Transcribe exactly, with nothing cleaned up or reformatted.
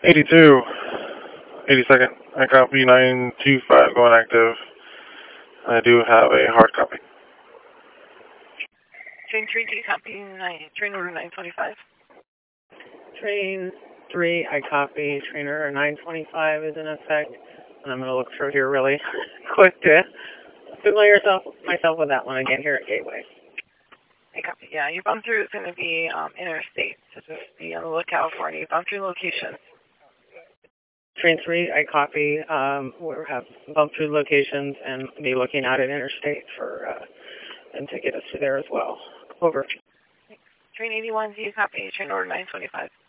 eighty-two, eighty-second. I copy nine two five going active. I do have a hard copy. Train three, do you copy nine, train order nine twenty-five? Train three, I copy. Train order nine twenty-five is in effect. And I'm going to look through here really quick to familiar yourself, myself with that one again here at Gateway. I copy. Yeah, your bump through is going to be um, interstate, so just be on the lookout for any bump through locations. Train three, I copy. Um, we have bump through locations and be looking out at interstate for uh, them to get us to there as well. Over. Train eighty-one, do you copy? Train order nine twenty-five.